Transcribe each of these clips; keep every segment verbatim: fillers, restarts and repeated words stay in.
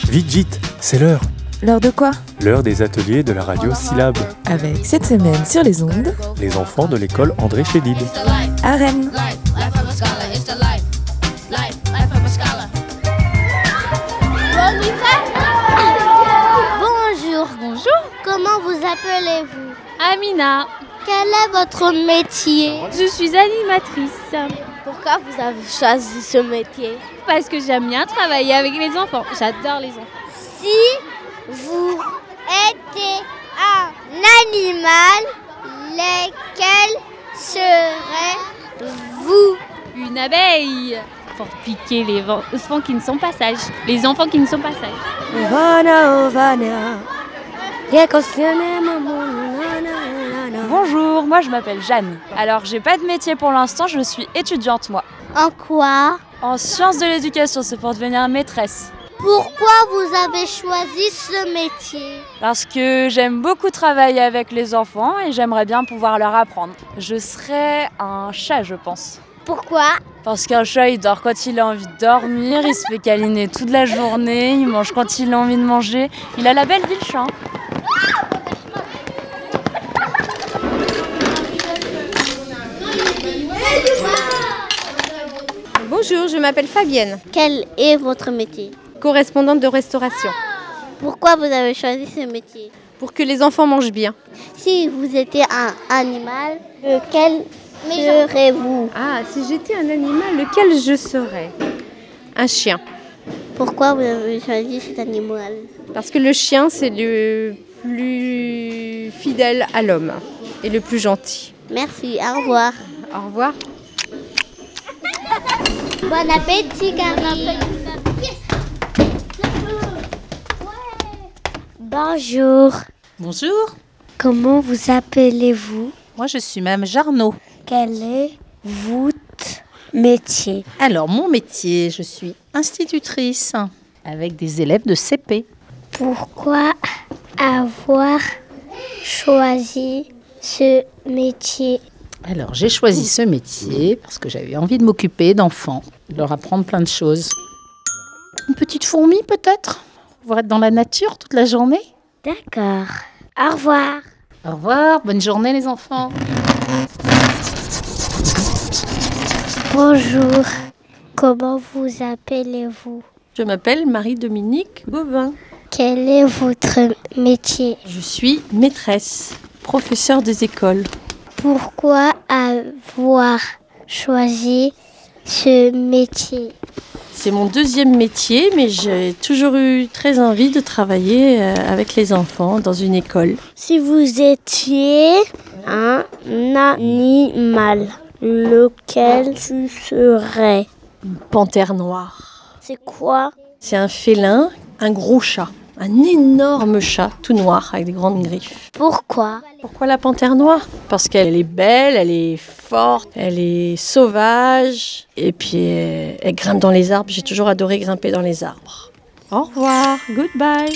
Vite, vite, c'est l'heure. L'heure de quoi? L'heure des ateliers de la radio Syllabe. Avec cette semaine sur les ondes, Les enfants de l'école André Chédid. à Rennes. Bonjour. Bonjour. Comment vous appelez-vous? Amina, Quel est votre métier? je suis animatrice Pourquoi vous avez choisi ce métier? parce que j'aime bien travailler avec les enfants. J'adore les enfants. Si vous étiez un animal, lequel serez-vous? Une abeille pour piquer les ven- enfants qui ne sont pas sages. Les enfants qui ne sont pas sages. Bonjour, moi je m'appelle Jeanne. Alors j'ai pas de métier pour l'instant, je suis étudiante moi. En quoi? En sciences de l'éducation, c'est pour devenir maîtresse. Pourquoi vous avez choisi ce métier? Parce que j'aime beaucoup travailler avec les enfants et j'aimerais bien pouvoir leur apprendre. Je serais un chat, je pense. Pourquoi? Parce qu'un chat, il dort quand il a envie de dormir, il se fait câliner toute la journée, il mange quand il a envie de manger. Il a la belle vie, le chat. Bonjour, je m'appelle Fabienne, Quel est votre métier? correspondante de restauration, Pourquoi vous avez choisi ce métier? pour que les enfants mangent bien. Si vous étiez un animal, lequel serez-vous? Ah, si j'étais un animal, lequel je serais? Un chien. Pourquoi vous avez choisi cet animal? Parce que le chien, c'est le plus fidèle à l'homme et le plus gentil. Merci, au revoir. Au revoir. Bon appétit, Camille. Bonjour. Bonjour, Comment vous appelez-vous? moi je suis Mme Jarnot. Quel est votre métier? Alors mon métier, je suis institutrice avec des élèves de C P. Pourquoi avoir choisi ce métier? Alors j'ai choisi ce métier parce que j'avais envie de m'occuper d'enfants, de leur apprendre plein de choses. Une petite fourmi peut-être, pour être dans la nature toute la journée. D'accord. Au revoir. Au revoir, bonne journée les enfants. Bonjour. Comment vous appelez-vous? Je m'appelle Marie-Dominique Gauvin. Quel est votre métier? Je suis maîtresse, professeure des écoles. Pourquoi avoir choisi ce métier? C'est mon deuxième métier, mais j'ai toujours eu très envie de travailler euh, avec les enfants dans une école. Si vous étiez un animal, lequel tu serais? Une panthère noire. C'est quoi? C'est un félin, un gros chat, un énorme chat tout noir avec des grandes griffes. Pourquoi? Pourquoi la panthère noire? Parce qu'elle est belle, elle est forte, elle est sauvage et puis elle, elle grimpe dans les arbres. J'ai toujours adoré grimper dans les arbres. Au revoir, goodbye.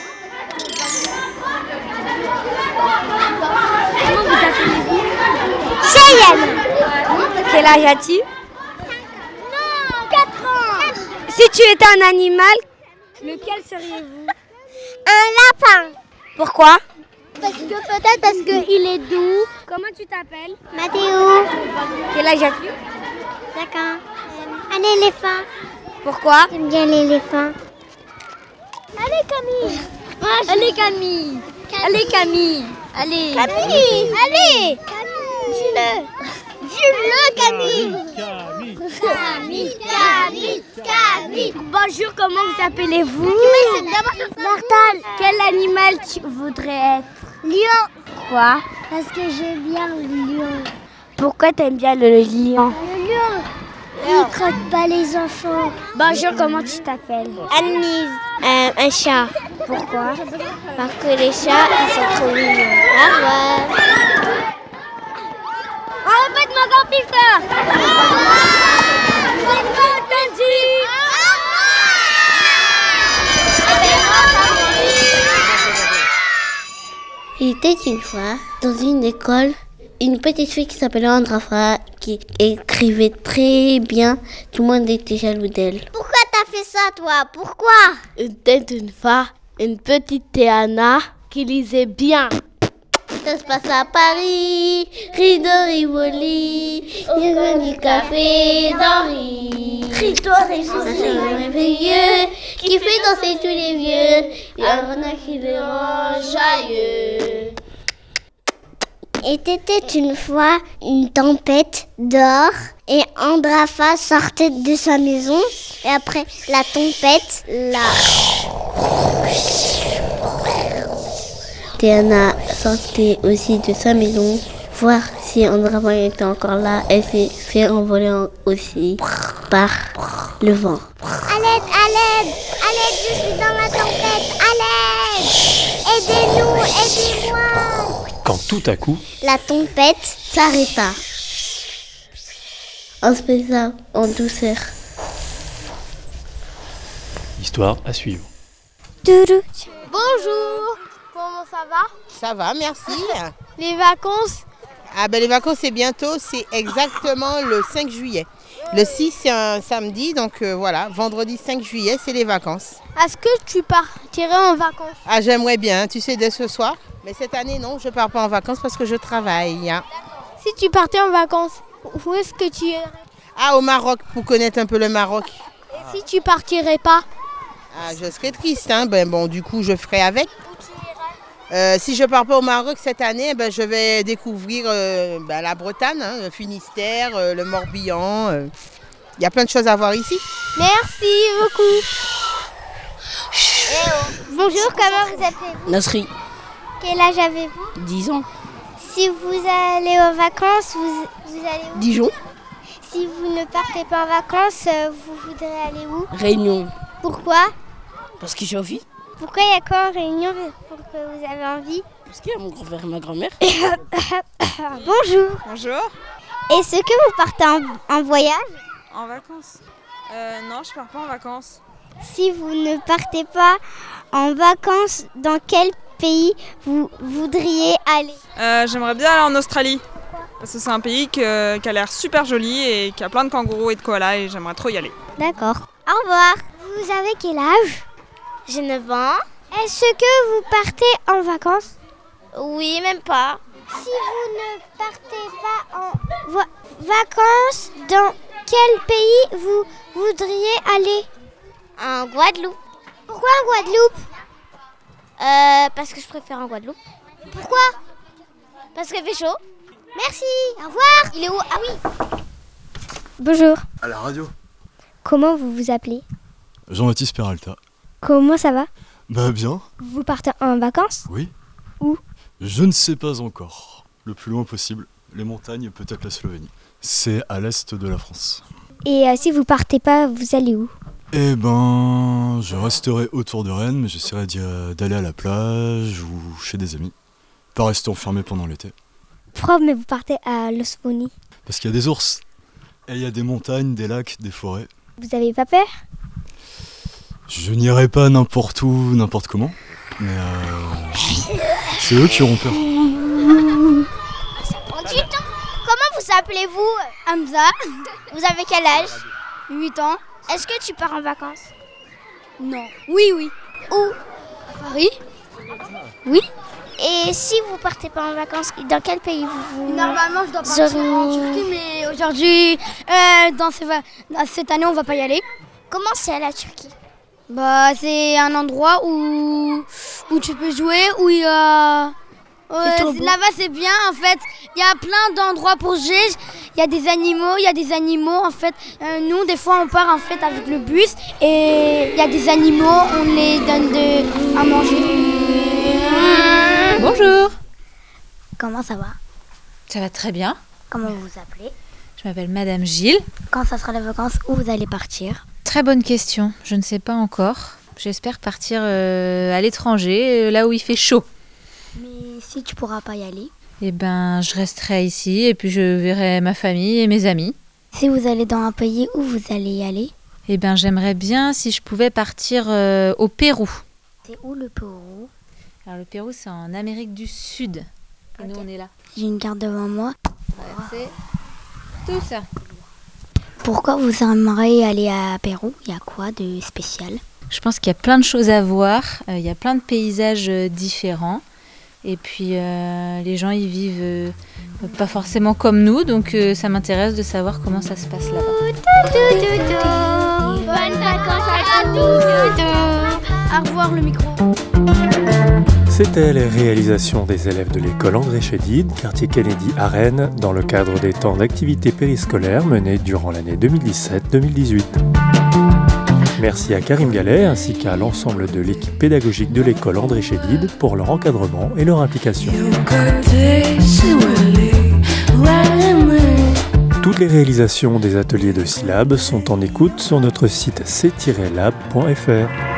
Cheyenne. Quel âge as-tu? Non, quatre ans. Si tu étais un animal, lequel seriez-vous? Un lapin. Pourquoi? Parce que peut-être parce qu'il est doux. Comment tu t'appelles? Mathéo. Quel âge as-tu? cinq ans. Un éléphant. Pourquoi? J'aime bien l'éléphant. Allez Camille. Allez Camille. Allez Camille. Allez. Camille. Allez. Dis-le. Dis-le Camille. Camille. Camille. Camille. Bonjour, comment vous appelez-vous? Martal. Quel animal tu voudrais être? Lion. Pourquoi? Parce que j'aime bien le lion. Pourquoi t'aimes bien le lion? Le lion. Il croque pas les enfants. Bonjour, comment tu t'appelles? Annelise. Euh, un chat. Pourquoi? Parce que les chats, ils sont trop mignons. Au revoir. On répète mon grand pifteur! J'ai pas entendu! Il était une fois, dans une école, une petite fille qui s'appelait Andrafra, qui écrivait très bien. Tout le monde était jaloux d'elle. Pourquoi t'as fait ça, toi? Pourquoi? C'était une fois une petite Théana qui lisait bien. Ça se passe à Paris, rue de Rivoli, Rue du Café d'Henri. Ritour et un merveilleux qui fait danser tous les vieux, et un renard qui les rend joyeux. Était une fois une tempête dehors et Andrafa sortait de sa maison et après la tempête, la... Théana sortait aussi de sa maison, voir si Andrafa était encore là. Elle s'est fait envoler aussi par le vent. À l'aide, à l'aide, à l'aide, je suis dans la tempête, à l'aide! Aidez-nous, aidez-moi! Quand tout à coup, La tempête s'arrêta. On se fait ça en douceur. histoire à suivre. Bonjour, comment ça va? Ça va, merci. Les vacances? Ah ben les vacances c'est bientôt, c'est exactement le cinq juillet. Le six c'est un samedi, donc euh, voilà, vendredi cinq juillet c'est les vacances. Est-ce que tu partirais en vacances? Ah j'aimerais bien, tu sais, dès ce soir. Mais cette année non, je pars pas en vacances parce que je travaille. Hein. Si tu partais en vacances, où est-ce que tu irais? Ah au Maroc, pour connaître un peu le Maroc. Et si tu partirais pas? Ah je serais triste, hein. Ben bon du coup je ferai avec. Euh, si je pars pas au Maroc cette année, ben, je vais découvrir euh, ben, la Bretagne, hein, le Finistère, euh, le Morbihan. Il euh. y a plein de choses à voir ici. Merci beaucoup. Bonjour, comment vous appelez-vous? Nasri. Quel âge avez-vous? dix ans. Si vous allez aux vacances, vous, vous allez où? Dijon. Si vous ne partez pas en vacances, vous voudrez aller où? Réunion. Pourquoi? Parce que j'ai envie. Pourquoi il y a quoi en Réunion pour que vous avez envie? Parce qu'il y a mon grand-père et ma grand-mère. Bonjour. Bonjour. Est-ce que vous partez en, en voyage? En vacances? euh, Non, je pars pas en vacances. Si vous ne partez pas en vacances, dans quel pays vous voudriez aller? euh, J'aimerais bien aller en Australie. Parce que c'est un pays que, qui a l'air super joli et qui a plein de kangourous et de koalas et j'aimerais trop y aller. D'accord. Au revoir. Vous avez quel âge? J'ai neuf ans. Est-ce que vous partez en vacances? Oui, même pas. Si vous ne partez pas en va- vacances, dans quel pays vous voudriez aller? En Guadeloupe. Pourquoi en Guadeloupe? Euh, parce que je préfère en Guadeloupe. Pourquoi? Parce qu'il fait chaud. Merci, au revoir. Il est où? Ah oui. Bonjour. À la radio. Comment vous vous appelez? Jean-Baptiste Peralta. Comment ça va? Bah bien. Vous partez en vacances? Oui. Où? Je ne sais pas encore. Le plus loin possible. Les montagnes, peut-être la Slovénie. C'est à l'est de la France. Et euh, si vous partez pas, vous allez où? Eh ben, je resterai autour de Rennes, mais j'essaierai d'y, euh, d'aller à la plage ou chez des amis. Pas rester enfermé pendant l'été. Pourquoi mais vous partez à l'Osphanie? Parce qu'il y a des ours. Et il y a des montagnes, des lacs, des forêts. Vous avez pas peur? Je n'irai pas n'importe où, n'importe comment. Mais euh, c'est eux qui auront peur. Comment vous appelez-vous? Hamza. Vous avez quel âge? huit ans. Est-ce que tu pars en vacances? Non. Oui, oui. Où? Paris. Oui. Et si vous partez pas en vacances, dans quel pays vous, vous... Normalement, je dois partir Zori... en Turquie, mais aujourd'hui, euh, dans, ces va- dans cette année, on va pas y aller. Comment c'est la Turquie? Bah, c'est un endroit où, où tu peux jouer, où il y a... Ouais, là-bas, c'est bien, en fait. Il y a plein d'endroits pour jouer. Il y a des animaux, il y a des animaux, en fait. Euh, nous, des fois, on part, en fait, avec le bus. Et il y a des animaux, on les donne de, à manger. Bonjour. Comment ça va? Ça va très bien. Comment vous vous appelez? Je m'appelle Madame Gilles. Quand ça sera les vacances, où vous allez partir? Très bonne question. Je ne sais pas encore. J'espère partir euh, à l'étranger, euh, là où il fait chaud. Mais si tu pourras pas y aller? Eh ben, je resterai ici et puis je verrai ma famille et mes amis. Si vous allez dans un pays, où vous allez y aller? Eh ben, j'aimerais bien si je pouvais partir euh, au Pérou. C'est où le Pérou? Alors le Pérou, c'est en Amérique du Sud. Et okay. Nous, on est là. J'ai une carte devant moi. Ouais, c'est tout ça. Pourquoi vous aimeriez aller à Pérou? Il y a quoi de spécial? Je pense qu'il y a plein de choses à voir, euh, il y a plein de paysages euh, différents. Et puis euh, les gens y vivent euh, pas forcément comme nous, donc euh, ça m'intéresse de savoir comment ça se passe là-bas. Bonnes vacances à tous. Au revoir le micro. C'était les réalisations des élèves de l'école André Chédid, quartier Kennedy à Rennes, dans le cadre des temps d'activité périscolaire menés durant l'année deux mille dix-sept deux mille dix-huit. Merci à Karim Gallet ainsi qu'à l'ensemble de l'équipe pédagogique de l'école André Chédid pour leur encadrement et leur implication. Toutes les réalisations des ateliers de syllabes sont en écoute sur notre site c tiret lab point f r.